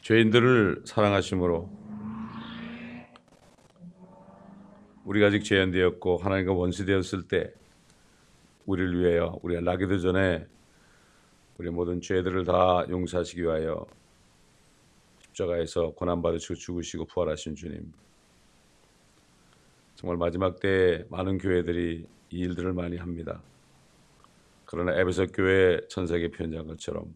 죄인들을 사랑하심으로 우리가 아직 죄인 되었고 하나님과 원수 되었을 때 우리를 위하여 우리가 나기도 전에 우리 모든 죄들을 다 용서하시기 위하여 십자가에서 고난받으시고 죽으시고 부활하신 주님, 정말 마지막 때에 많은 교회들이 이 일들을 많이 합니다. 그러나 에베소 교회 천사에게 편지한 것처럼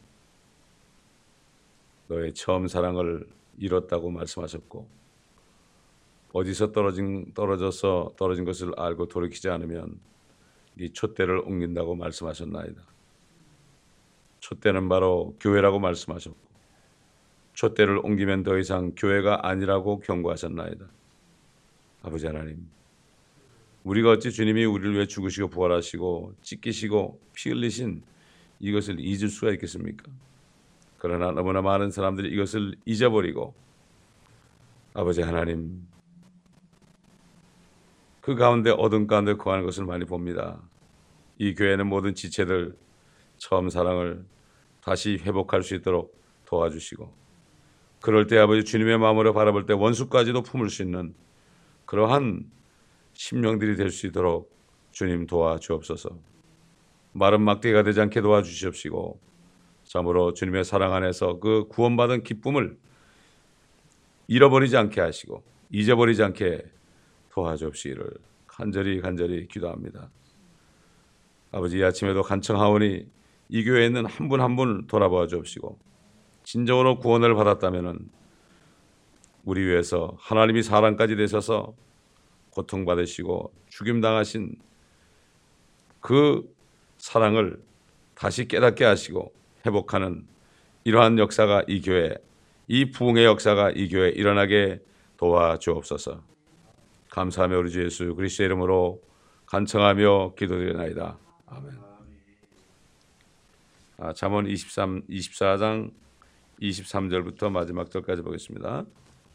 너의 처음 사랑을 잃었다고 말씀하셨고, 어디서 떨어져서 떨어진 것을 알고 돌이키지 않으면 네 촛대를 옮긴다고 말씀하셨나이다. 촛대는 바로 교회라고 말씀하셨고, 촛대를 옮기면 더 이상 교회가 아니라고 경고하셨나이다. 아버지 하나님, 우리가 어찌 주님이 우리를 위해 죽으시고 부활하시고 찢기시고 피 흘리신 이것을 잊을 수가 있겠습니까? 그러나 너무나 많은 사람들이 이것을 잊어버리고 아버지 하나님, 그 가운데 어둠 가운데 거하는 것을 많이 봅니다. 이 교회는 모든 지체들 처음 사랑을 다시 회복할 수 있도록 도와주시고, 그럴 때 아버지 주님의 마음으로 바라볼 때 원수까지도 품을 수 있는 그러한 심령들이 될 수 있도록 주님 도와주옵소서. 마른 막대기가 되지 않게 도와주시옵시고, 참으로 주님의 사랑 안에서 그 구원받은 기쁨을 잃어버리지 않게 하시고 잊어버리지 않게 도와주옵시기를 간절히 기도합니다. 아버지, 이 아침에도 간청하오니 이 교회에 있는 한 분 한 분 돌아보아 주옵시고, 진정으로 구원을 받았다면 우리 위해서 하나님이 사람까지 되셔서 고통받으시고 죽임당하신 그 사랑을 다시 깨닫게 하시고 회복하는 이러한 역사가 이 교회, 이 부흥의 역사가 이 교회에 일어나게 도와주옵소서. 감사하며 우리 주 예수 그리스도의 이름으로 간청하며 기도드리나이다. 아멘. 잠언 24장 23절부터 마지막 절까지 보겠습니다.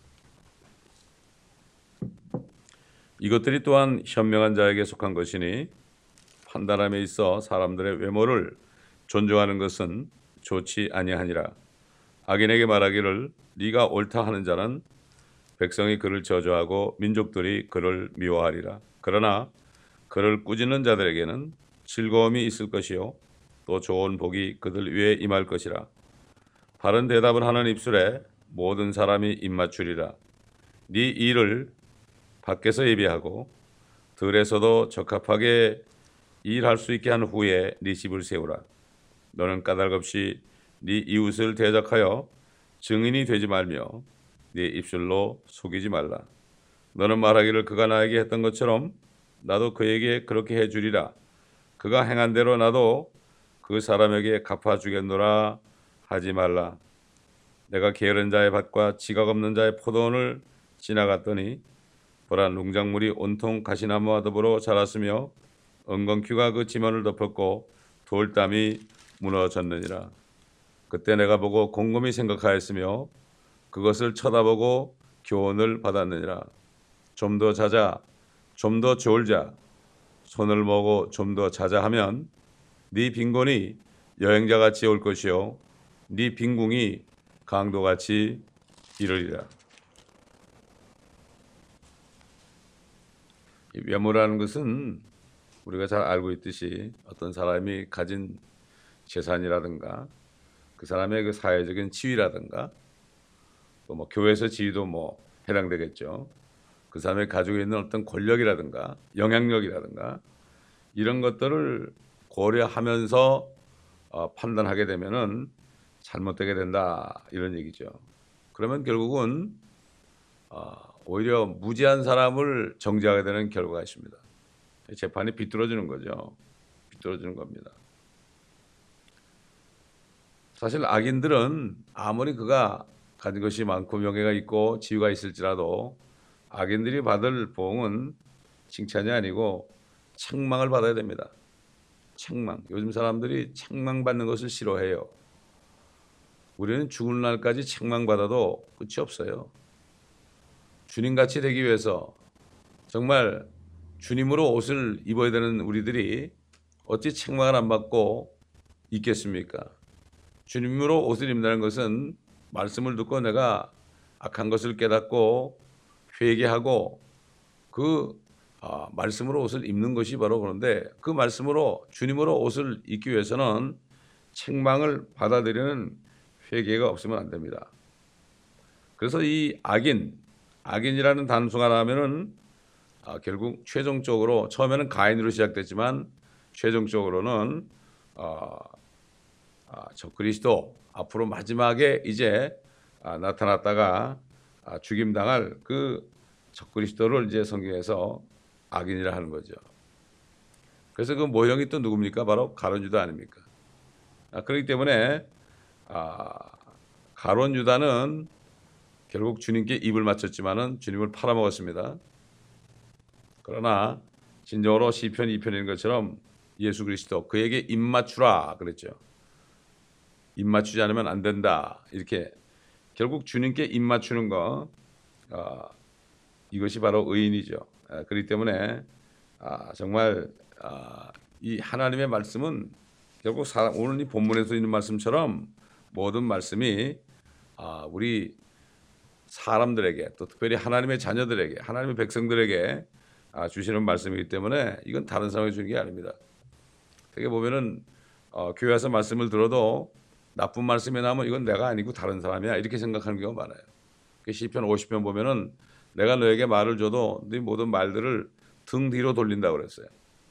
이것들이 또한 현명한 자에게 속한 것이니 판단함에 있어 사람들의 외모를 존중하는 것은 좋지 아니하니라. 악인에게 말하기를 네가 옳다 하는 자는 백성이 그를 저주하고 민족들이 그를 미워하리라. 그러나 그를 꾸짖는 자들에게는 즐거움이 있을 것이요 또 좋은 복이 그들 위에 임할 것이라. 바른 대답을 하는 입술에 모든 사람이 입맞추리라. 네 일을 밖에서 예비하고 들에서도 적합하게 일할 수 있게 한 후에 네 집을 세우라. 너는 까닭없이 네 이웃을 대적하여 증인이 되지 말며 네 입술로 속이지 말라. 너는 말하기를 그가 나에게 했던 것처럼 나도 그에게 그렇게 해주리라. 그가 행한 대로 나도 그 사람에게 갚아주겠노라 하지 말라. 내가 게으른 자의 밭과 지각 없는 자의 포도원을 지나갔더니 보라, 농작물이 온통 가시나무와 더불어 자랐으며 엉겅퀴가 그 지면을 덮었고 돌담이 무너졌느니라. 그때 내가 보고 곰곰이 생각하였으며 그것을 쳐다보고 교훈을 받았느니라. 좀 더 자자, 좀 더 졸자, 손을 모으고 좀 더 자자 하면 네 빈곤이 여행자같이 올 것이요 네 빈궁이 강도같이 이르리라. 이 외모라는 것은 우리가 잘 알고 있듯이 어떤 사람이 가진 재산이라든가 그 사람의 그 사회적인 지위라든가 또 뭐 교회에서 지위도 뭐 해당되겠죠. 그 사람이 가지고 있는 어떤 권력이라든가 영향력이라든가 이런 것들을 고려하면서 판단하게 되면은 잘못되게 된다, 이런 얘기죠. 그러면 결국은 오히려 무지한 사람을 정죄하게 되는 결과가 있습니다. 재판이 비뚤어지는 거죠. 비뚤어지는 겁니다. 사실 악인들은 아무리 그가 가진 것이 많고 명예가 있고 지위가 있을지라도 악인들이 받을 보응은 칭찬이 아니고 책망을 받아야 됩니다. 책망. 요즘 사람들이 책망받는 것을 싫어해요. 우리는 죽을 날까지 책망받아도 끝이 없어요. 주님같이 되기 위해서 정말 주님으로 옷을 입어야 되는 우리들이 어찌 책망을 안 받고 있겠습니까? 주님으로 옷을 입는다는 것은 말씀을 듣고 내가 악한 것을 깨닫고 회개하고 그 말씀으로 옷을 입는 것이 바로 그런데 그 말씀으로 주님으로 옷을 입기 위해서는 책망을 받아들이는 회개가 없으면 안 됩니다. 그래서 이 악인이라는 단수가 나오면은 결국 최종적으로 처음에는 가인으로 시작됐지만 최종적으로는 적그리스도 앞으로 마지막에 이제 나타났다가 죽임당할 그 적그리스도를 이제 성경에서 악인이라 하는 거죠. 그래서 그 모형이 또 누굽니까? 바로 가룟 유다 아닙니까? 그렇기 때문에 가룟 유다는 결국 주님께 입을 맞췄지만은 주님을 팔아먹었습니다. 그러나 진정으로 시편 2편인 것처럼 예수 그리스도 그에게 입 맞추라 그랬죠. 입 맞추지 않으면 안 된다. 이렇게 결국 주님께 입 맞추는 거 이것이 바로 의인이죠. 그렇기 때문에 정말 이 하나님의 말씀은 결국 오늘 이 본문에서 있는 말씀처럼 모든 말씀이 우리 사람들에게 또 특별히 하나님의 자녀들에게 하나님의 백성들에게 주시는 말씀이기 때문에 이건 다른 사람이 주는 게 아닙니다. 되게 보면은 교회에서 말씀을 들어도 나쁜 말씀이 나오면 이건 내가 아니고 다른 사람이야 이렇게 생각하는 경우가 많아요. 시편 50편 보면은 내가 너에게 말을 줘도 네 모든 말들을 등 뒤로 돌린다고 그랬어요.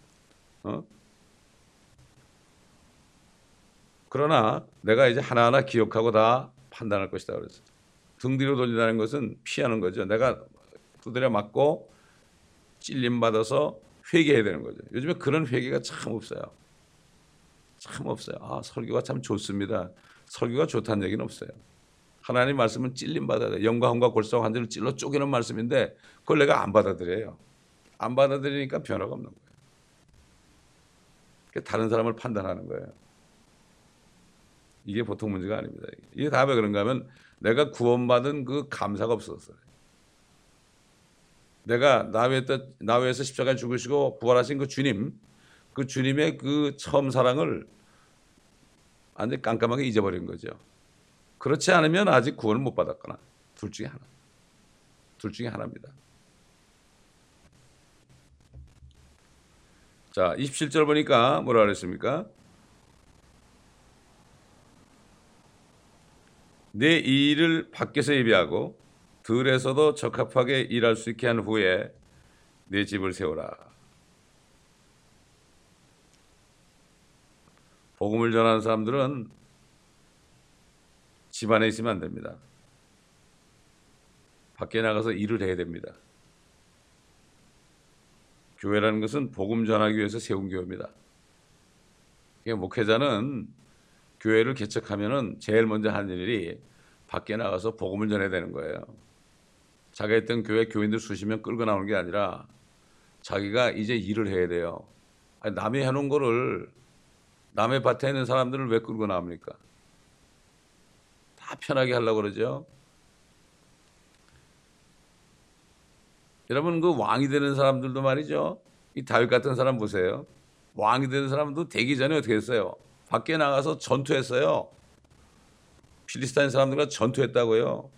그러나 내가 이제 하나하나 기억하고 다 판단할 것이다 그랬어요. 등 뒤로 돌린다는 것은 피하는 거죠. 내가 두드려 맞고 찔림 받아서 회개해야 되는 거죠. 요즘에 그런 회개가 참 없어요. 참 없어요. 설교가 참 좋습니다. 설교가 좋다는 얘기는 없어요. 하나님 말씀은 찔림 받아야 돼. 영과 혼과 골수와 관절을 찔러 쪼개는 말씀인데 그걸 내가 안 받아들여요. 안 받아들이니까 변화가 없는 거예요. 다른 사람을 판단하는 거예요. 이게 보통 문제가 아닙니다. 이게 다 왜 그런가 하면 내가 구원받은 그 감사가 없었어요. 내가 나 위해서 십자가에 죽으시고 부활하신 그 주님, 그 주님의 그 처음 사랑을 완전히 깜깜하게 잊어버린 거죠. 그렇지 않으면 아직 구원을 못 받았거나 둘 중에 하나. 둘 중에 하나입니다. 자, 27절 보니까 뭐라 그랬습니까? 내 일을 밖에서 예비하고 들에서도 적합하게 일할 수 있게 한 후에 내 집을 세우라. 복음을 전하는 사람들은 집 안에 있으면 안 됩니다. 밖에 나가서 일을 해야 됩니다. 교회라는 것은 복음 전하기 위해서 세운 교회입니다. 목회자는 교회를 개척하면은 제일 먼저 하는 일이 밖에 나가서 복음을 전해야 되는 거예요. 자기가 있던 교회 교인들 수십 명 끌고 나오는 게 아니라 자기가 이제 일을 해야 돼요. 남이 해놓은 거를 남의 밭에 있는 사람들을 왜 끌고 나옵니까? 다 편하게 하려고 그러죠. 여러분 그 왕이 되는 사람들도 말이죠. 이 다윗 같은 사람 보세요. 왕이 되는 사람도 되기 전에 어떻게 했어요? 밖에 나가서 전투했어요. 필리스타인 사람들과 전투했다고요.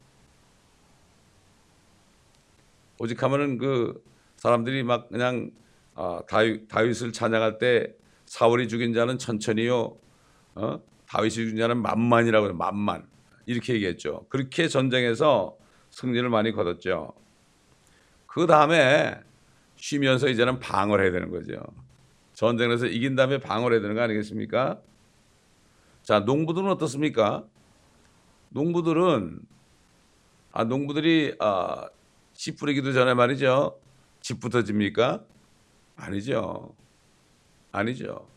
오직 하면은 그 사람들이 막 그냥 다윗을 찬양할 때 사울이 죽인 자는 천천히요. 다윗이 죽인 자는 만만이라고 해요. 만만. 이렇게 얘기했죠. 그렇게 전쟁에서 승리를 많이 거뒀죠. 그 다음에 쉬면서 이제는 방어를 해야 되는 거죠. 전쟁에서 이긴 다음에 방어를 해야 되는 거 아니겠습니까? 자, 농부들은 어떻습니까? 농부들이 씨 뿌리기도 전에 말이죠. 집부터 집니까? 아니죠. 아니죠.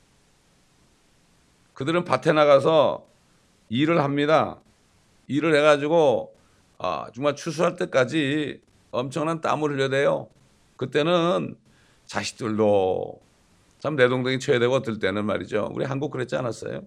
그들은 밭에 나가서 일을 합니다. 일을 해가지고 정말 추수할 때까지 엄청난 땀을 흘려야 돼요. 그때는 자식들도 참 내동댕이 쳐야 되고 어떨 때는 말이죠. 우리 한국 그랬지 않았어요?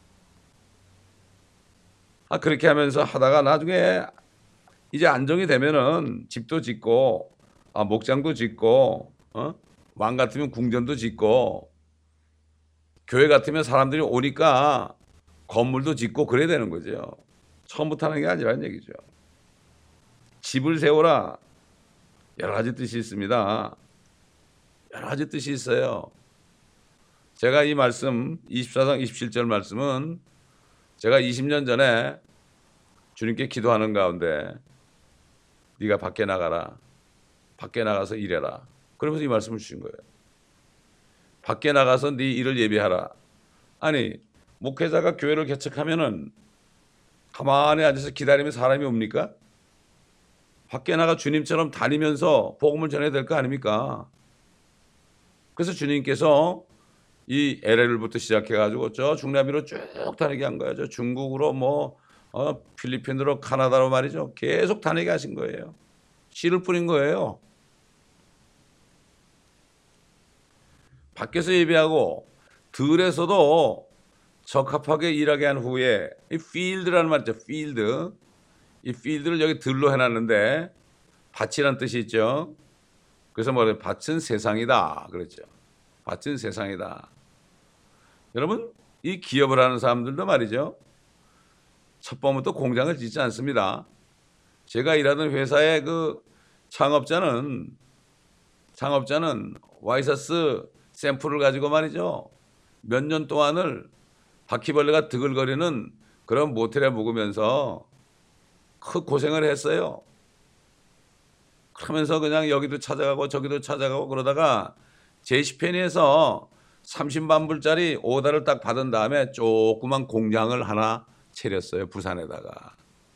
그렇게 하면서 하다가 나중에 이제 안정이 되면은 집도 짓고 목장도 짓고 왕 같으면 궁전도 짓고 교회 같으면 사람들이 오니까 건물도 짓고 그래야 되는 거죠. 처음부터 하는 게 아니라는 얘기죠. 집을 세워라. 여러 가지 뜻이 있습니다. 여러 가지 뜻이 있어요. 제가 이 말씀 24장 27절 말씀은 제가 20년 전에 주님께 기도하는 가운데 네가 밖에 나가라. 밖에 나가서 일해라. 그러면서 이 말씀을 주신 거예요. 밖에 나가서 네 일을 예비하라. 아니 목회자가 교회를 개척하면은 가만히 앉아서 기다리면 사람이 옵니까? 밖에 나가 주님처럼 다니면서 복음을 전해야 될 거 아닙니까? 그래서 주님께서 이 LA부터 시작해가지고 저 중남미로 쭉 다니게 한 거예요. 저 중국으로 필리핀으로 카나다로 말이죠. 계속 다니게 하신 거예요. 씨를 뿌린 거예요. 밖에서 예배하고 들에서도 적합하게 일하게 한 후에 이 필드라는 말 있죠. 필드. 이 필드를 여기 들로 해놨는데 밭이란 뜻이 있죠. 그래서 뭐래요? 밭은 세상이다. 그랬죠. 밭은 세상이다. 여러분 이 기업을 하는 사람들도 말이죠. 첫 번부터 공장을 짓지 않습니다. 제가 일하던 회사의 그 창업자는 와이셔츠 샘플을 가지고 말이죠. 몇 년 동안을 바퀴벌레가 드글거리는 그런 모텔에 묵으면서 큰 고생을 했어요. 그러면서 그냥 여기도 찾아가고 저기도 찾아가고 그러다가 제시페니에서 30만 불짜리 오더를 딱 받은 다음에 조그만 공장을 하나 차렸어요. 부산에다가.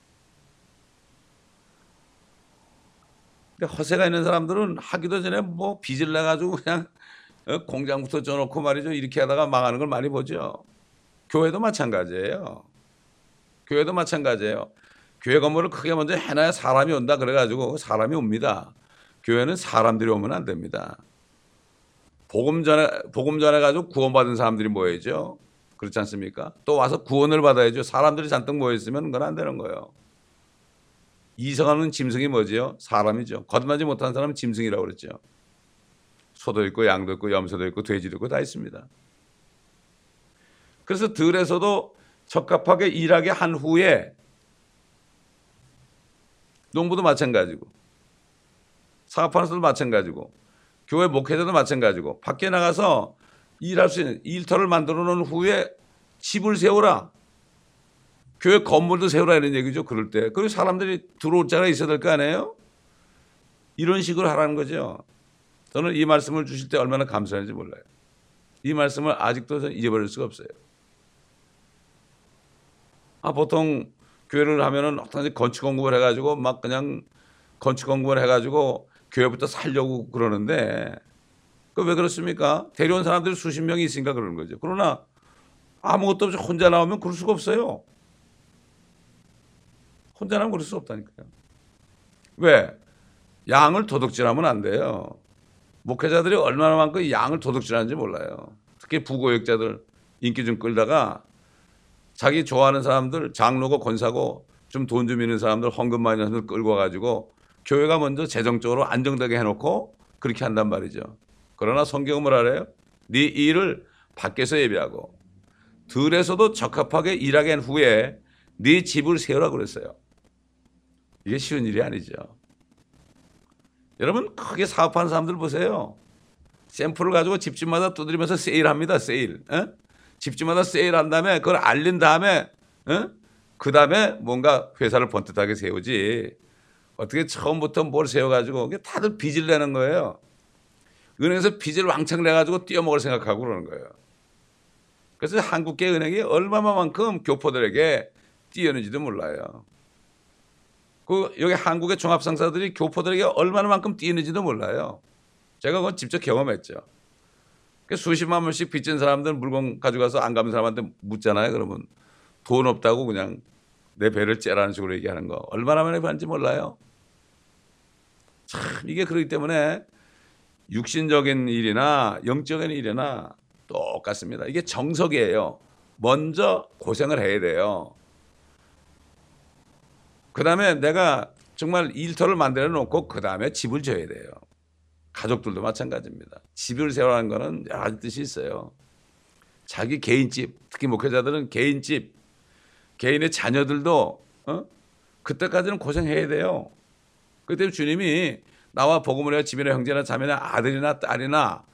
근데 허세가 있는 사람들은 하기도 전에 뭐 빚을 내가지고 그냥 공장부터 쪄놓고 말이죠. 이렇게 하다가 망하는 걸 많이 보죠. 교회도 마찬가지예요. 교회도 마찬가지예요. 교회 건물을 크게 먼저 해놔야 사람이 온다 그래가지고 사람이 옵니다. 교회는 사람들이 오면 안 됩니다. 복음 전해가지고 구원받은 사람들이 모여야죠. 그렇지 않습니까? 또 와서 구원을 받아야죠. 사람들이 잔뜩 모여있으면 그건 안 되는 거예요. 이성하는 짐승이 뭐지요? 사람이죠. 거듭나지 못한 사람은 짐승이라고 그랬죠. 소도 있고 양도 있고 염소도 있고 돼지도 있고 다 있습니다. 그래서 들에서도 적합하게 일하게 한 후에 농부도 마찬가지고 사업하는 사람도 마찬가지고 교회 목회자도 마찬가지고 밖에 나가서 일할 수 있는 일터를 만들어 놓은 후에 집을 세우라. 교회 건물도 세우라 이런 얘기죠. 그럴 때. 그리고 사람들이 들어올 자가 있어야 될 거 아니에요? 이런 식으로 하라는 거죠. 저는 이 말씀을 주실 때 얼마나 감사한지 몰라요. 이 말씀을 아직도 저는 잊어버릴 수가 없어요. 보통 교회를 하면은 어떤 건축 공부를 해가지고 막 그냥 건축 공부를 해가지고 교회부터 살려고 그러는데 그 왜 그렇습니까? 데려온 사람들이 수십 명이 있으니까 그러는 거죠. 그러나 아무것도 없이 혼자 나오면 그럴 수가 없어요. 혼자 나오면 그럴 수 없다니까요. 왜? 양을 도둑질하면 안 돼요. 목회자들이 얼마나만큼 양을 도둑질하는지 몰라요. 특히 부고역자들 인기 좀 끌다가 자기 좋아하는 사람들 장로고 권사고 좀 돈 좀 있는 사람들 헌금 많이 하는 사람들 끌고 와가지고 교회가 먼저 재정적으로 안정되게 해놓고 그렇게 한단 말이죠. 그러나 성경은 뭐라 그래요? 네 일을 밖에서 예배하고 들에서도 적합하게 일하게 한 후에 네 집을 세우라고 그랬어요. 이게 쉬운 일이 아니죠. 여러분 크게 사업하는 사람들 보세요. 샘플을 가지고 집집마다 두드리면서 세일합니다. 세일. 집집마다 세일한 다음에 그걸 알린 다음에 그 다음에 뭔가 회사를 번듯하게 세우지. 어떻게 처음부터 뭘 세워가지고 다들 빚을 내는 거예요. 은행에서 빚을 왕창 내가지고 띄어먹을 생각하고 그러는 거예요. 그래서 한국계 은행이 얼마만큼 교포들에게 띄었는지도 몰라요. 여기 한국의 종합상사들이 교포들에게 얼마만큼 띄었는지도 몰라요. 제가 그건 직접 경험했죠. 수십만 원씩 빚진 사람들 물건 가져가서 안 갚는 사람한테 묻잖아요. 그러면 돈 없다고 그냥 내 배를 째라는 식으로 얘기하는 거 얼마나 많이 받는지 몰라요. 참 이게 그렇기 때문에 육신적인 일이나 영적인 일이나 똑같습니다. 이게 정석이에요. 먼저 고생을 해야 돼요. 그 다음에 내가 정말 일터를 만들어 놓고 그 다음에 집을 져야 돼요. 가족들도 마찬가지입니다. 집을 세우라는 거는 여러 가지 뜻이 있어요. 자기 개인집, 특히 목회자들은 개인집, 개인의 자녀들도 어? 그때까지는 고생해야 돼요. 그때 주님이 나와 복음을 해 집이나 형제나 자매나 아들이나 딸이나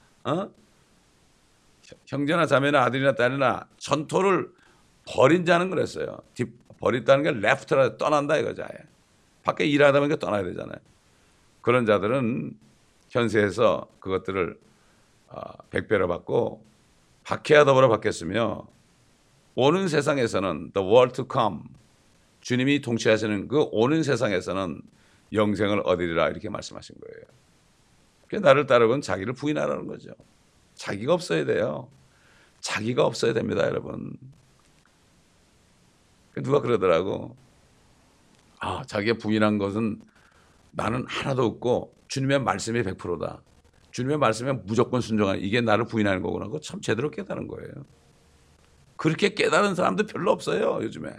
형제나 자매나 아들이나 딸이나 전토를 버린 자는 그랬어요. 버린다는 게 left라 떠난다 이거죠. 밖에 일하다 보니까 떠나야 되잖아요. 그런 자들은 현세에서 그것들을 100배로 받고 박해와 더불어 받겠으며 오는 세상에서는 the world to come 주님이 통치하시는 그 오는 세상에서는 영생을 얻으리라 이렇게 말씀하신 거예요. 그러니까 나를 따르고는 자기를 부인하라는 거죠. 자기가 없어야 돼요. 자기가 없어야 됩니다, 여러분. 누가 그러더라고. 자기가 부인한 것은 나는 하나도 없고 주님의 말씀이 100%다. 주님의 말씀에 무조건 순종하는 이게 나를 부인하는 거구나. 그거 참 제대로 깨달은 거예요. 그렇게 깨달은 사람도 별로 없어요, 요즘에.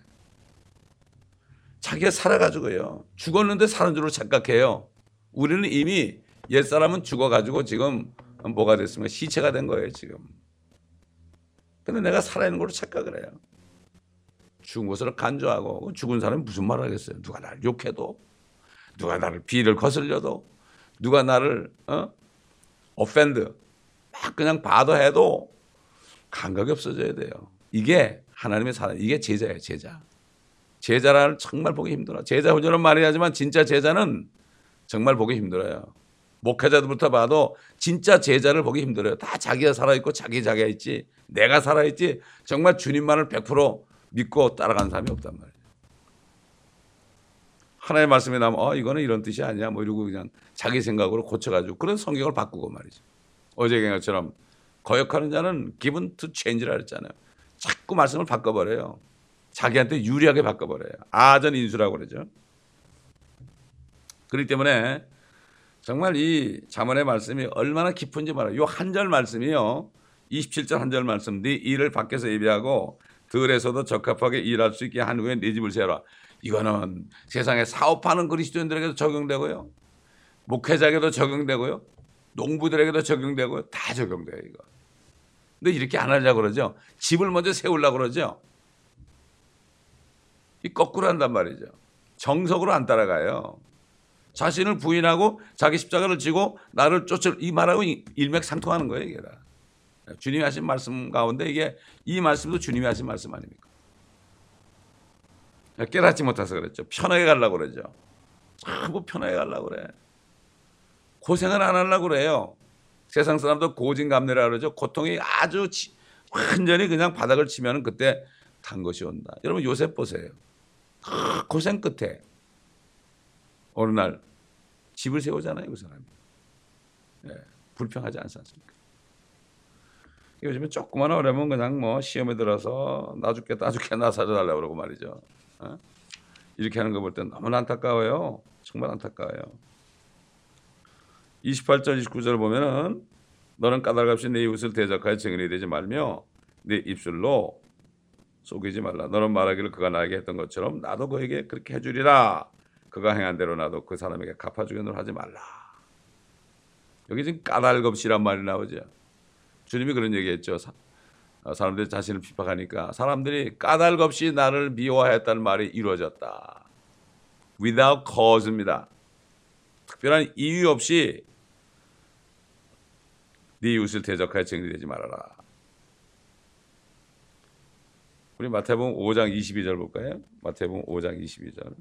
자기가 살아가지고요. 죽었는데 사는 줄로 착각해요. 우리는 이미 옛사람은 죽어가지고 지금 뭐가 됐으면 시체가 된 거예요, 지금. 근데 내가 살아있는 걸로 착각을 해요. 죽은 것을 간주하고 죽은 사람이 무슨 말을 하겠어요. 누가 나를 욕해도 누가 나를 비를 거슬려도 누가 나를 offend 막 그냥 봐도 해도 감각이 없어져야 돼요. 이게 하나님의 사랑, 이게 제자예요, 제자. 제자를 정말 보기 힘들어. 제자 훈련은 많이 하지만 진짜 제자는 정말 보기 힘들어요. 목회자들부터 봐도 진짜 제자를 보기 힘들어요. 다 자기가 살아있고 자기가 있지 내가 살아있지 정말 주님만을 100% 믿고 따라가는 사람이 없단 말이에요. 하나님의 말씀이 나면 이거는 이런 뜻이 아니야 뭐 이러고 그냥 자기 생각으로 고쳐가지고 그런 성경을 바꾸고 말이죠. 어제 경험처럼 거역하는 자는 given to change라 그랬잖아요. 자꾸 말씀을 바꿔버려요. 자기한테 유리하게 바꿔버려요. 아전인수라고 그러죠. 그렇기 때문에 정말 이 잠언의 말씀이 얼마나 깊은지 말아요. 이 한 절 말씀이요. 27절 한 절 말씀. 네 일을 밖에서 예비하고 들에서도 적합하게 일할 수 있게 한 후에 네 집을 세워라. 이거는 세상에 사업하는 그리스도인들에게도 적용되고요. 목회자에게도 적용되고요. 농부들에게도 적용되고요. 다 적용돼요. 이거. 근데 이렇게 안 하려고 그러죠. 집을 먼저 세우려고 그러죠. 이 거꾸로 한단 말이죠. 정석으로 안 따라가요. 자신을 부인하고 자기 십자가를 지고 나를 쫓을 이 말하고 일맥상통하는 거예요. 이게 다. 주님이 하신 말씀 가운데 이게 이 말씀도 주님이 하신 말씀 아닙니까? 깨닫지 못해서 그랬죠. 편하게 가려고 그러죠. 뭐 편하게 가려고 그래. 고생을 안 하려고 그래요. 세상 사람도 고진감래라 그러죠. 고통이 아주 완전히 그냥 바닥을 치면 그때 단 것이 온다. 여러분 요셉 보세요. 고생 끝에 어느 날 집을 세우잖아요. 그 사람이. 불평하지 않습니까? 요즘에 조그만 어려면 그냥 뭐 시험에 들어서 나 죽게 나 살려달라고 그러고 말이죠. 이렇게 하는 거 볼 때 너무 안타까워요. 정말 안타까워요. 28절 29절 보면은 너는 까닭없이 내 이웃을 대적하여 증인이 되지 말며 내 입술로 속이지 말라. 너는 말하기를 그가 나에게 했던 것처럼 나도 그에게 그렇게 해주리라. 그가 행한 대로 나도 그 사람에게 갚아주기는 하지 말라. 여기 지금 까닭없이란 말이 나오죠. 주님이 그런 얘기했죠. 사람들이 자신을 핍박하니까 사람들이 까닭없이 나를 미워했다는 말이 이루어졌다. Without cause입니다. 특별한 이유 없이 네 이웃을 대적하여 증인되지 말아라. 우리 마태복음 5장 22절 볼까요? 마태복음 5장 22절.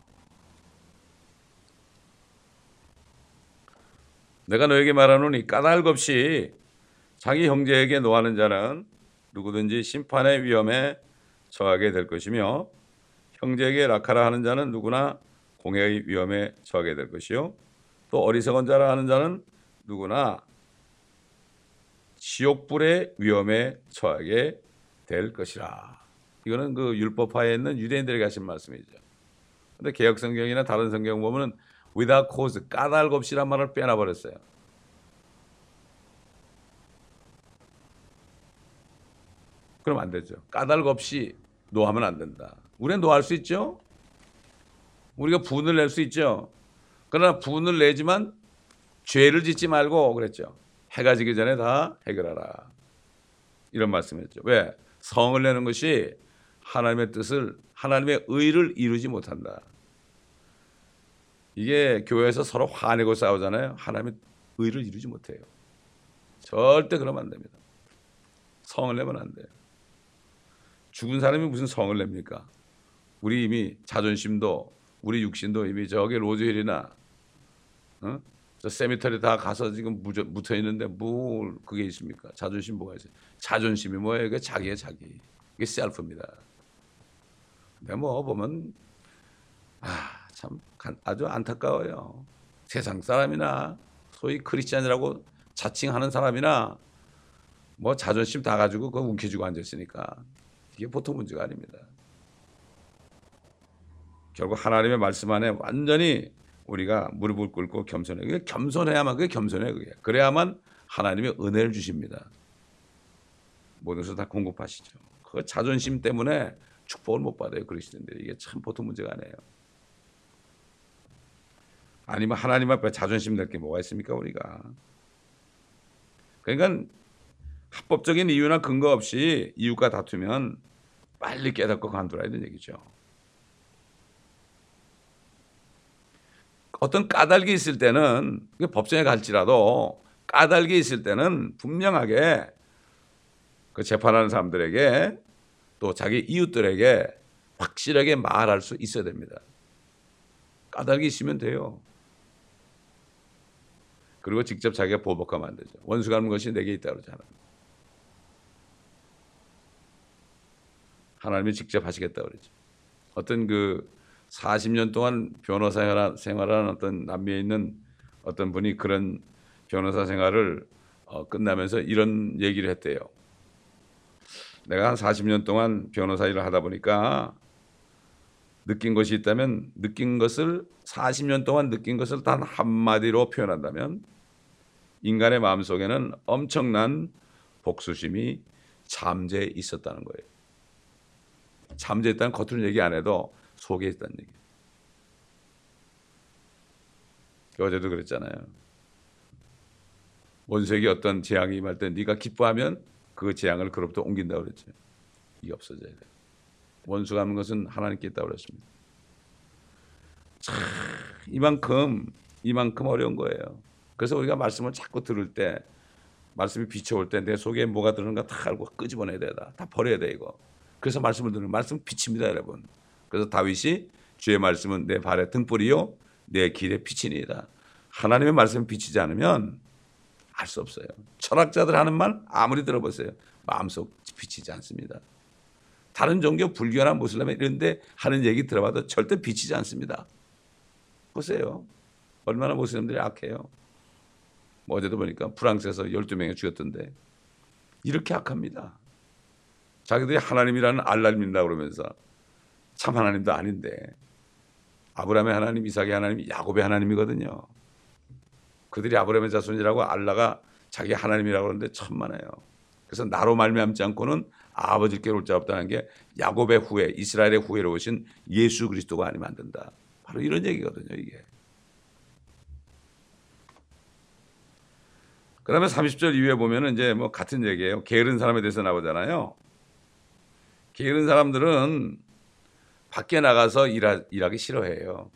내가 너에게 말하노니 까닭없이 자기 형제에게 노하는 자는 누구든지 심판의 위험에 처하게 될 것이며 형제에게 낙하라 하는 자는 누구나 공회의 위험에 처하게 될 것이요 또 어리석은 자라 하는 자는 누구나 지옥불의 위험에 처하게 될 것이라. 이거는 그 율법화에 있는 유대인들에게 하신 말씀이죠. 근데 개역 성경이나 다른 성경 보면은 without cause 까닭 없이란 말을 빼놔 버렸어요. 그럼 안 되죠. 까닭 없이 노하면 안 된다. 우리는 노할 수 있죠. 우리가 분을 낼 수 있죠. 그러나 분을 내지만 죄를 짓지 말고 그랬죠. 해가 지기 전에 다 해결하라. 이런 말씀이었죠. 왜? 성을 내는 것이 하나님의 뜻을 하나님의 의를 이루지 못한다. 이게 교회에서 서로 화내고 싸우잖아요. 하나님의 의를 이루지 못해요. 절대 그러면 안 됩니다. 성을 내면 안 돼요. 죽은 사람이 무슨 성을 냅니까? 우리 이미 자존심도 우리 육신도 이미 저기 로즈힐이나 저 세미터리 다 가서 지금 묻혀 있는데 뭘 그게 있습니까? 자존심 뭐가 있어요? 자존심이 뭐예요? 이게 자기의 자기. 이게 셀프입니다. 근데 뭐 보면 참 아주 안타까워요. 세상 사람이나 소위 크리스찬이라고 자칭하는 사람이나 뭐 자존심 다 가지고 그거 움켜쥐고 앉아있으니까 이게 보통 문제가 아닙니다. 결국 하나님의 말씀 안에 완전히 우리가 무릎을 꿇고 겸손해. 그게 겸손해야만 그게 겸손해 그게. 그래야만 하나님의 은혜를 주십니다. 모든 것을 다 공급하시죠. 그 자존심 때문에 축복을 못 받아요 그리스도인들이. 이게 참 보통 문제가 아니에요. 아니면 하나님 앞에 자존심 낼 게 뭐가 있습니까 우리가. 그러니까 합법적인 이유나 근거 없이 이웃과 다투면 빨리 깨닫고 관두라야 되는 얘기죠. 어떤 까닭이 있을 때는 법정에 갈지라도 까닭이 있을 때는 분명하게 그 재판하는 사람들에게 또 자기 이웃들에게 확실하게 말할 수 있어야 됩니다. 까닭이 있으면 돼요. 그리고 직접 자기가 보복하면 안 되죠. 원수 갚는 것이 내게 있다 그러잖아요. 하나님이 직접 하시겠다 그러죠. 어떤 그 40년 동안 변호사 생활하는 어떤 남미에 있는 어떤 분이 그런 변호사 생활을 끝나면서 이런 얘기를 했대요. 내가 한 40년 동안 변호사 일을 하다 보니까 느낀 것이 있다면 느낀 것을 40년 동안 느낀 것을 단 한마디로 표현한다면 인간의 마음속에는 엄청난 복수심이 잠재해 있었다는 거예요. 잠재했다는 겉으로는 얘기 안 해도 속에 있다는 얘기예요. 어제도 그랬잖아요. 원수에게 어떤 재앙이 임할 때 네가 기뻐하면 그 재앙을 그로부터 옮긴다고 그랬죠. 이게 없어져야 돼요. 원수가 하는 것은 하나님께 있다고 그랬습니다. 참 이만큼 어려운 거예요. 그래서 우리가 말씀을 자꾸 들을 때 말씀이 비춰올 때 내 속에 뭐가 들어는가 다 알고 끄집어내야 되다. 다 버려야 돼 이거. 그래서 말씀을 듣는 말씀은 빛입니다 여러분. 그래서 다윗이 주의 말씀은 내 발의 등불이요 내 길의 빛이니이다. 하나님의 말씀이 비치지 않으면 알 수 없어요. 철학자들 하는 말 아무리 들어보세요. 마음속 비치지 않습니다. 다른 종교 불교나 무슬림 이런 데 하는 얘기 들어봐도 절대 비치지 않습니다. 보세요. 얼마나 무슬림들이 악해요. 뭐 어제도 보니까 프랑스에서 12명이 죽였던데 이렇게 악합니다. 자기들이 하나님이라는 알라를 믿는다고 그러면서 참 하나님도 아닌데 아브라함의 하나님, 이삭의 하나님, 야곱의 하나님이거든요. 그들이 아브라함의 자손이라고 알라가 자기 하나님이라고 그러는데 천만에요. 그래서 나로 말미암지 않고는 아버지께로 올 자 없다는 게 야곱의 후예, 이스라엘의 후예로 오신 예수 그리스도가 아니면 안 된다. 바로 이런 얘기거든요 이게. 그다음에 30절 이후에 보면은 이제 뭐 같은 얘기예요. 게으른 사람에 대해서 나오잖아요. 게으른 사람들은 밖에 나가서 일하기 싫어해요.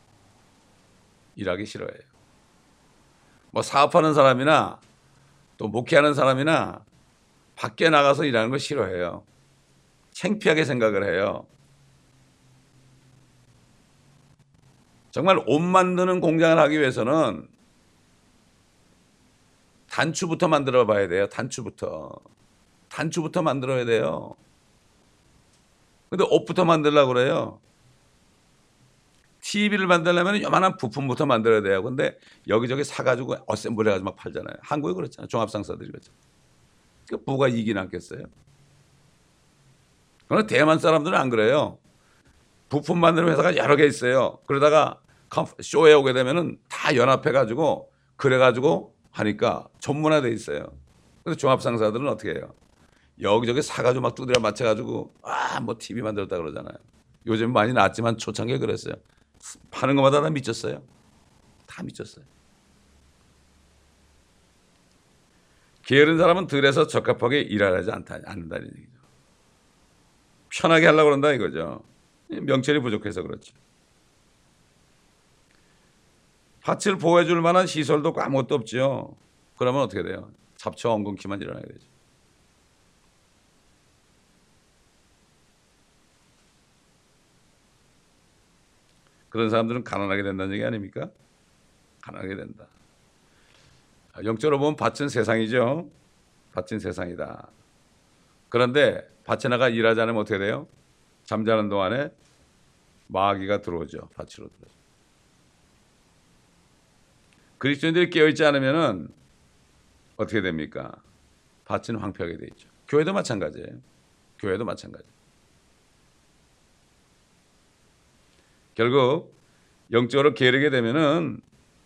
일하기 싫어해요. 뭐 사업하는 사람이나 또 목회하는 사람이나 밖에 나가서 일하는 거 싫어해요. 창피하게 생각을 해요. 정말 옷 만드는 공장을 하기 위해서는 단추부터 만들어 봐야 돼요. 단추부터 만들어야 돼요. 근데 옷부터 만들려고 그래요. TV를 만들려면 요만한 부품부터 만들어야 돼요. 근데 여기저기 사가지고 어셈블리 해가지고 막 팔잖아요. 한국에 그렇잖아요. 종합상사들이 그렇죠. 그 뭐가 이긴 않겠어요? 그러나 대만 사람들은 안 그래요. 부품 만드는 회사가 여러 개 있어요. 그러다가 쇼에 오게 되면은 다 연합해가지고 그래가지고 하니까 전문화돼 있어요. 그래서 종합상사들은 어떻게 해요? 여기저기 사가지고 막 두드려 맞춰가지고 뭐 TV 만들었다 그러잖아요. 요즘 많이 낫지만 초창기에 그랬어요. 파는 것마다 다 미쳤어요. 다 미쳤어요. 게으른 사람은 들에서 적합하게 일하지 않는다는 얘기죠. 편하게 하려고 그런다 이거죠. 명철이 부족해서 그렇죠. 밭을 보호해 줄 만한 시설도 아무것도 없죠. 그러면 어떻게 돼요? 잡초 엉겅퀴만 일어나게 되죠. 그런 사람들은 가난하게 된다는 얘기 아닙니까? 가난하게 된다. 영적으로 보면 밭은 세상이죠. 밭은 세상이다. 그런데 밭에 나가 일하지 않으면 어떻게 돼요? 잠자는 동안에 마귀가 들어오죠. 밭으로 들어오죠. 그리스도인들이 깨어있지 않으면 어떻게 됩니까? 밭은 황폐하게 돼 있죠. 교회도 마찬가지예요. 교회도 마찬가지예요. 결국 영적으로 게으르게 되면은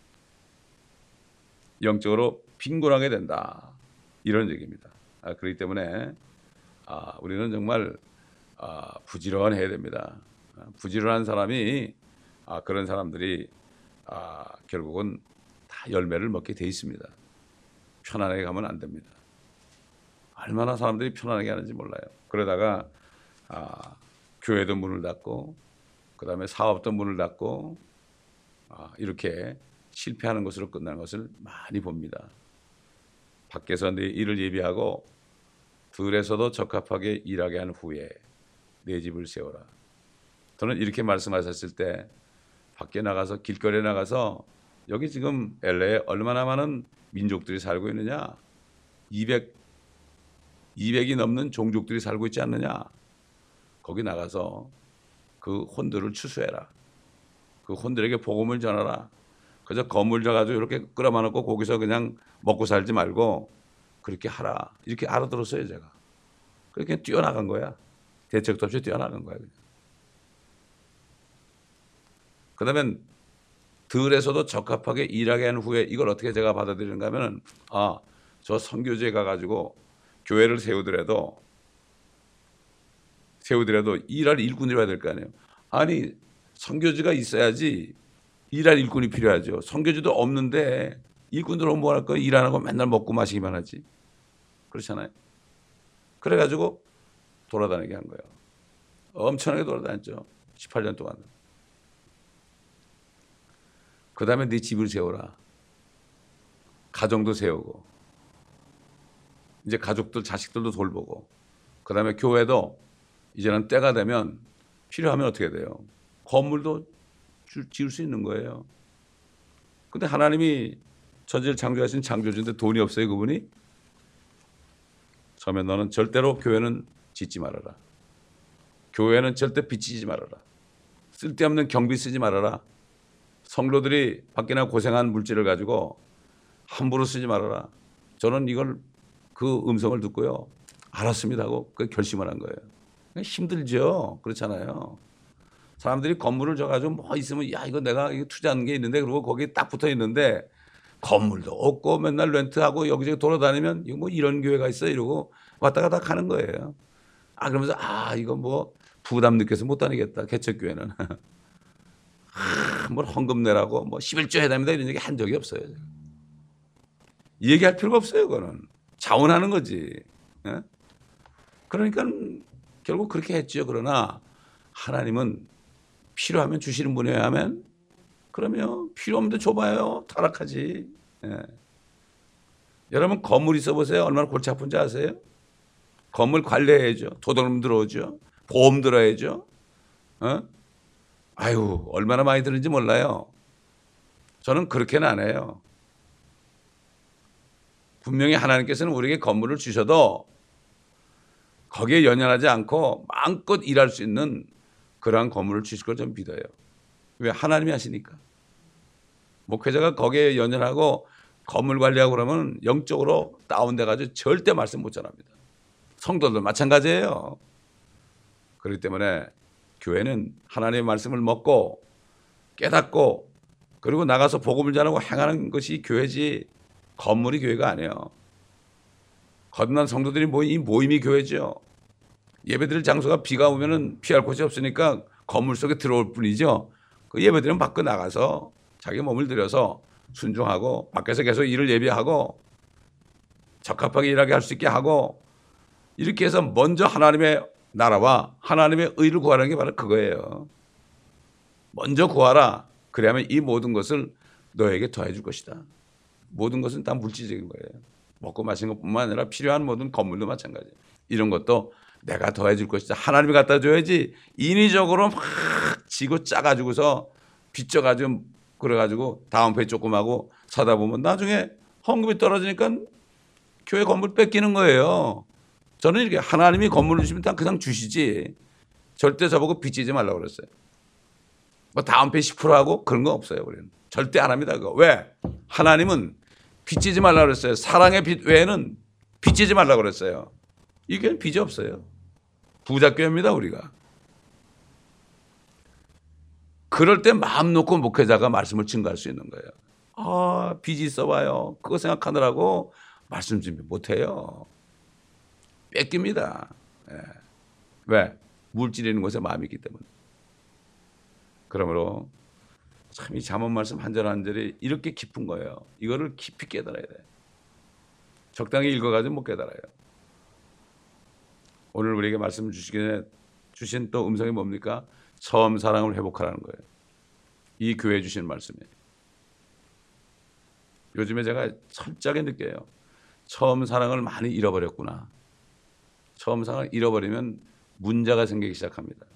영적으로 빈곤하게 된다. 이런 얘기입니다. 그렇기 때문에 우리는 정말 부지런해야 됩니다. 부지런한 사람이 그런 사람들이 결국은 다 열매를 먹게 돼 있습니다. 편안하게 가면 안 됩니다. 얼마나 사람들이 편안하게 하는지 몰라요. 그러다가 교회도 문을 닫고 그 다음에 사업도 문을 닫고 이렇게 실패하는 것으로 끝나는 것을 많이 봅니다. 밖에서 내 일을 예비하고 들에서도 적합하게 일하게 한 후에 내 집을 세워라. 저는 이렇게 말씀하셨을 때 밖에 나가서 길거리에 나가서 여기 지금 LA에 얼마나 많은 민족들이 살고 있느냐? 200이 넘는 종족들이 살고 있지 않느냐? 거기 나가서 그 혼들을 추수해라. 그 혼들에게 복음을 전하라. 그저 건물 져가지고 이렇게 끌어만 놓고 거기서 그냥 먹고 살지 말고 그렇게 하라. 이렇게 알아들었어요, 제가. 그렇게 뛰어나간 거야. 대책도 없이 뛰어나간 거야. 그 다음에 들에서도 적합하게 일하게 한 후에 이걸 어떻게 제가 받아들이는가 하면은 저 선교지에 가가지고 교회를 세우더라도 일할 일꾼이어야 될 거 아니에요. 아니 선교지가 있어야지 일할 일꾼이 필요하죠. 선교지도 없는데 일꾼들은 뭐 할 거야? 일 안 하고 맨날 먹고 마시기만 하지. 그렇잖아요. 그래가지고 돌아다니게 한 거예요. 엄청나게 돌아다녔죠. 18년 동안. 그 다음에 네 집을 세워라. 가정도 세우고 이제 가족들 자식들도 돌보고 그 다음에 교회도 이제는 때가 되면 필요하면 어떻게 돼요? 건물도 지을 수 있는 거예요. 근데 하나님이 천지를 창조하신 창조주인데 돈이 없어요, 그분이? 처음에 너는 절대로 교회는 짓지 말아라. 교회는 절대 빚지지 말아라. 쓸데없는 경비 쓰지 말아라. 성도들이 밖에 나가 고생한 물질을 가지고 함부로 쓰지 말아라. 저는 이걸 그 음성을 듣고요. 알았습니다 하고 그 결심을 한 거예요. 힘들죠. 그렇잖아요. 사람들이 건물을 줘가지고 뭐 있으면 야 이거 내가 이거 투자한 게 있는데 그리고 거기에 딱 붙어 있는데 건물도 없고 맨날 렌트하고 여기저기 돌아다니면 이거 뭐 이런 교회가 있어 이러고 왔다 갔다 가는 거예요. 그러면서 이거 뭐 부담 느껴서 못 다니겠다. 개척교회는. 뭘 헌금 내라고 뭐 11조 해야 됩니다 이런 얘기 한 적이 없어요. 얘기할 필요가 없어요. 그거는 자원하는 거지. 예? 그러니까 결국 그렇게 했죠. 그러나 하나님은 필요하면 주시는 분이어야 하면 그러면 필요 없는데 줘봐요. 타락하지. 예. 여러분 건물 있어 보세요. 얼마나 골치 아픈지 아세요? 건물 관리해야죠. 도둑놈 들어오죠. 보험 들어야죠. 얼마나 많이 드는지 몰라요. 저는 그렇게는 안 해요. 분명히 하나님께서는 우리에게 건물을 주셔도 거기에 연연하지 않고 마음껏 일할 수 있는 그러한 건물을 주실 걸 좀 믿어요. 왜? 하나님이 하시니까. 목회자가 거기에 연연하고 건물 관리하고 그러면 영적으로 다운돼가지고 절대 말씀 못 전합니다. 성도들 마찬가지예요. 그렇기 때문에 교회는 하나님의 말씀을 먹고 깨닫고 그리고 나가서 복음을 전하고 행하는 것이 교회지 건물이 교회가 아니에요. 거듭난 성도들이 모인 이 모임이 교회죠. 예배드릴 장소가 비가 오면은 피할 곳이 없으니까 건물 속에 들어올 뿐이죠. 그 예배드리면 밖에 나가서 자기 몸을 들여서 순종하고 밖에서 계속 일을 예비하고 적합하게 일하게 할 수 있게 하고 이렇게 해서 먼저 하나님의 나라와 하나님의 의를 구하는 게 바로 그거예요. 먼저 구하라. 그래야만 이 모든 것을 너에게 더해 줄 것이다. 모든 것은 다 물질적인 거예요. 먹고 마시는 것뿐만 아니라 필요한 모든 건물도 마찬가지예요. 이런 것도 내가 더해 줄 것이다. 하나님이 갖다 줘야지 인위적으로 막 지고 짜가지고서 빚져가지고 그래가지고 다음 회에 조금 하고 사다 보면 나중에 헌금이 떨어지니까 교회 건물 뺏기는 거예요. 저는 이렇게 하나님이 건물을 주시면 다 그냥 주시지 절대 저보고 빚지지 말라고 그랬어요. 뭐 다음 회 10% 하고 그런 거 없어요. 우리는 절대 안 합니다. 그거. 왜? 하나님은 빚지지 말라고 그랬어요. 사랑의 빚 외에는 빚지지 말라고 그랬어요. 이 교회는 빚이 없어요. 부자교회입니다. 우리가. 그럴 때 마음 놓고 목회자가 말씀을 증거할 수 있는 거예요. 아, 빚이 있어봐요. 그거 생각하느라고 말씀 준비 못해요. 뺏깁니다. 예. 왜? 물질이 있는 곳에 마음이 있기 때문에. 그러므로 참 이 잠언 말씀 한 절 한 절이 이렇게 깊은 거예요. 이거를 깊이 깨달아야 돼요. 적당히 읽어가지고 못 깨달아요. 오늘 우리에게 말씀 주시기 전에 주신 또 음성이 뭡니까? 처음 사랑을 회복하라는 거예요. 이 교회에 주신 말씀이에요. 요즘에 제가 철저하게 느껴요. 처음 사랑을 많이 잃어버렸구나. 처음 사랑을 잃어버리면 문제가 생기기 시작합니다.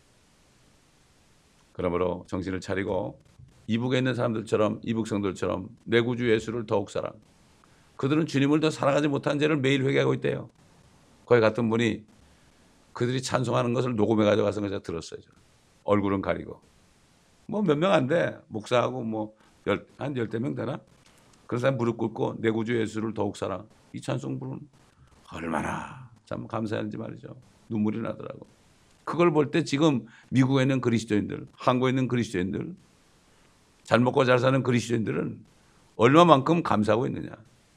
그러므로 정신을 차리고 이북에 있는 사람들처럼 이북 성도들처럼 내 구주 예수를 더욱 사랑. 그들은 주님을 더 사랑하지 못한 죄를 매일 회개하고 있대요. 거기 갔던 분이 그들이 찬송하는 것을 녹음해 가져가서 제가 들었어요. 얼굴은 가리고. 뭐 몇 명 안 돼. 목사하고 뭐 한 10명 되나? 그런 사람 무릎 꿇고 내 구주 예수를 더욱 사랑. 이 찬송 부르는 얼마나 참 감사한지 말이죠. 눈물이 나더라고. 그걸 볼 때 지금 미국에 있는 그리스도인들, 한국에 있는 그리스도인들, 잘 먹고 잘 사는 그리스도인들은 얼마만큼 감사하고 있느냐.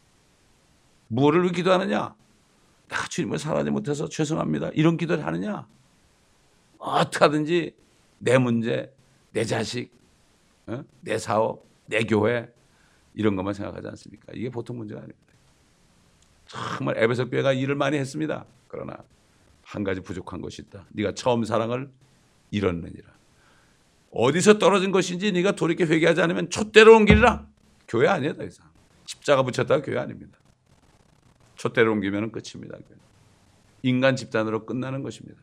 뭐를 위해 기도하느냐. 내가 주님을 사랑하지 못해서 죄송합니다. 이런 기도를 하느냐. 어떻게 하든지 내 문제, 내 자식, 내 사업, 내 교회 이런 것만 생각하지 않습니까? 이게 보통 문제가 아닙니다. 정말 에베소 교회가 일을 많이 했습니다. 그러나 한 가지 부족한 것이 있다. 네가 처음 사랑을 잃었느니라. 어디서 떨어진 것인지 네가 돌이켜 회개하지 않으면 촛대로 옮기리라. 교회 아니에요. 더 이상. 십자가 붙였다가 교회 아닙니다. 촛대로 옮기면 끝입니다. 인간 집단으로 끝나는 것입니다.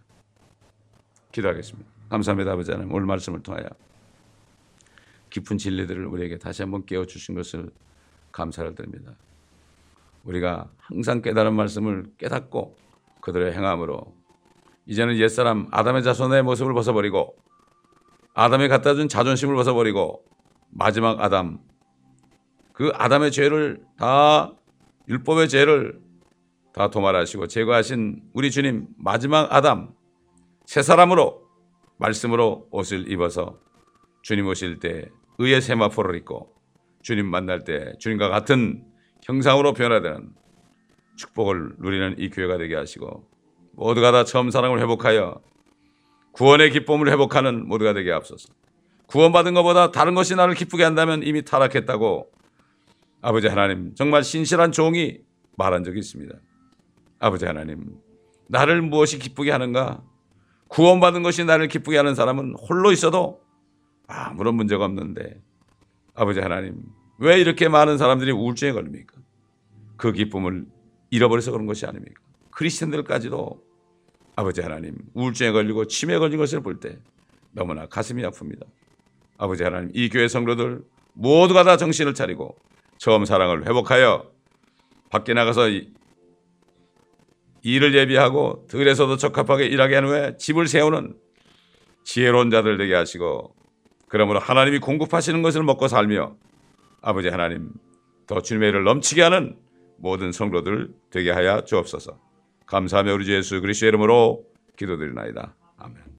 기도하겠습니다. 감사합니다. 아버지 하나님, 오늘 말씀을 통하여 깊은 진리들을 우리에게 다시 한번 깨워주신 것을 감사를 드립니다. 우리가 항상 깨달은 말씀을 깨닫고 그들의 행함으로 이제는 옛사람 아담의 자손의 모습을 벗어버리고 아담이 갖다 준 자존심을 벗어버리고 마지막 아담, 그 아담의 죄를 다 율법의 죄를 다 도말하시고 제거하신 우리 주님 마지막 아담 새 사람으로 말씀으로 옷을 입어서 주님 오실 때 의의 세마포를 입고 주님 만날 때 주님과 같은 형상으로 변화되는 축복을 누리는 이 교회가 되게 하시고 모두가 다 처음 사랑을 회복하여 구원의 기쁨을 회복하는 모두가 되게 하옵소서. 구원받은 것보다 다른 것이 나를 기쁘게 한다면 이미 타락했다고 아버지 하나님 정말 신실한 종이 말한 적이 있습니다. 아버지 하나님 나를 무엇이 기쁘게 하는가? 구원받은 것이 나를 기쁘게 하는 사람은 홀로 있어도 아무런 문제가 없는데 아버지 하나님 왜 이렇게 많은 사람들이 우울증에 걸립니까? 그 기쁨을 잃어버려서 그런 것이 아닙니까? 크리스천들까지도 아버지 하나님 우울증에 걸리고 치매에 걸린 것을 볼 때 너무나 가슴이 아픕니다. 아버지 하나님 이 교회 성도들 모두가 다 정신을 차리고 처음 사랑을 회복하여 밖에 나가서 일을 예비하고 들에서도 적합하게 일하게 한 후에 집을 세우는 지혜로운 자들 되게 하시고 그러므로 하나님이 공급하시는 것을 먹고 살며 아버지 하나님 더 주님의 일을 넘치게 하는 모든 성도들 되게 하여 주옵소서. 감사하며 우리 주 예수 그리스도의 이름으로 기도드리나이다. 아멘.